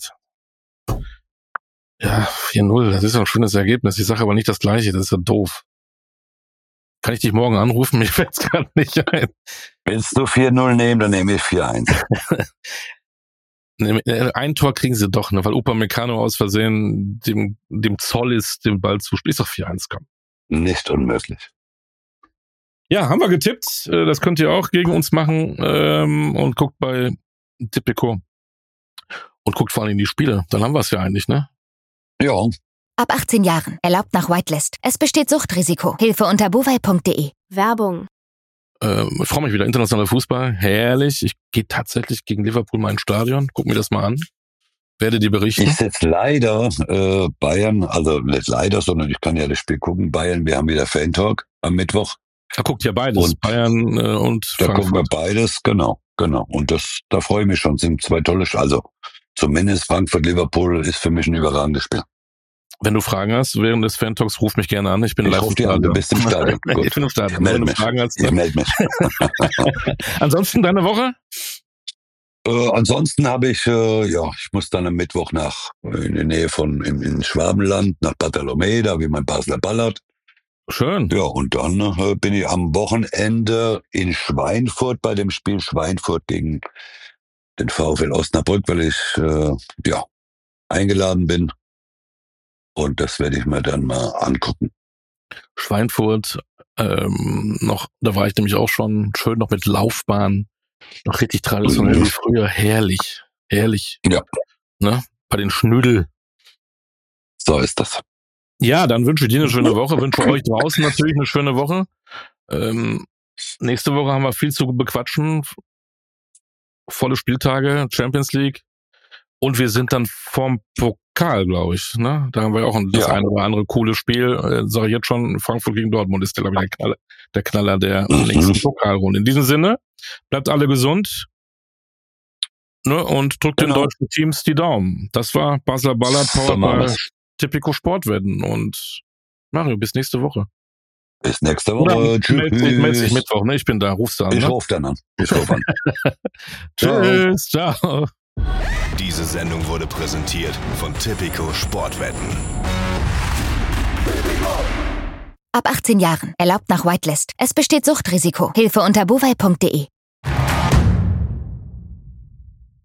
Ja, 4-0, das ist ein schönes Ergebnis. Ich sage aber nicht das Gleiche, das ist ja doof. Kann ich dich morgen anrufen? Mir fällt's gerade nicht ein. Willst du 4-0 nehmen, dann nehme ich 4-1. Ein Tor kriegen sie doch, ne, weil Upamecano aus Versehen dem Zollis den Ball zuspielt. Ist doch 4-1, komm. Nicht unmöglich. Ja, haben wir getippt. Das könnt ihr auch gegen uns machen und guckt bei Tipico und guckt vor allem in die Spiele. Dann haben wir es ja eigentlich, ne? Ja. Ab 18 Jahren. Erlaubt nach Whitelist. Es besteht Suchtrisiko. Hilfe unter bovai.de. Werbung. Ich freue mich wieder. Internationaler Fußball. Herrlich. Ich gehe tatsächlich gegen Liverpool mal ins Stadion. Guck mir das mal an. Werde dir berichten. Ich setze leider Bayern, also nicht leider, sondern ich kann ja das Spiel gucken. Bayern, wir haben wieder Fan-Talk am Mittwoch. Da guckt ja beides. Und Bayern und Frankfurt. Da gucken wir beides, genau. Und da freue ich mich schon. Sind zwei tolle Spiele. Also zumindest Frankfurt-Liverpool ist für mich ein überragendes Spiel. Wenn du Fragen hast während des Fan-Talks, ruf mich gerne an. Ich bin live im Stadion. Du bist im Stadion. Ich bin im Stadion. Ich melde mich. Ansonsten deine Woche? Ansonsten habe ich, ich muss dann am Mittwoch in der Nähe in Schwabenland, nach Bartholomä, da wie mein Basler ballert. Schön. Ja, und dann bin ich am Wochenende in Schweinfurt bei dem Spiel Schweinfurt gegen den VfL Osnabrück, weil ich eingeladen bin. Und das werde ich mir dann mal angucken. Schweinfurt, da war ich nämlich auch schon schön noch mit Laufbahn, noch richtig traditionell wie früher, herrlich. Ja. Ne? Bei den Schnödel. So ist das. Ja, dann wünsche ich dir eine schöne Woche, wünsche euch draußen natürlich eine schöne Woche. Nächste Woche haben wir viel zu bequatschen. Volle Spieltage, Champions League. Und wir sind dann vorm Pokal, glaube ich. Ne? Da haben wir auch das eine oder andere coole Spiel. Sage ich jetzt schon, Frankfurt gegen Dortmund ist, glaube ich, der Knaller der nächsten Pokalrunde. In diesem Sinne, bleibt alle gesund, ne? Und drückt den deutschen Teams die Daumen. Das war Basler Ballert, Power bei Tipico Sportwetten. Und Mario, bis nächste Woche. Bis nächste Woche. Tschüss. Meld dich Mittwoch, ne? Ich bin da. Rufst du an. Ich rufe dann an. Tschüss. Ciao. Diese Sendung wurde präsentiert von Tipico Sportwetten. Ab 18 Jahren. Erlaubt nach Whitelist. Es besteht Suchtrisiko. Hilfe unter bovai.de.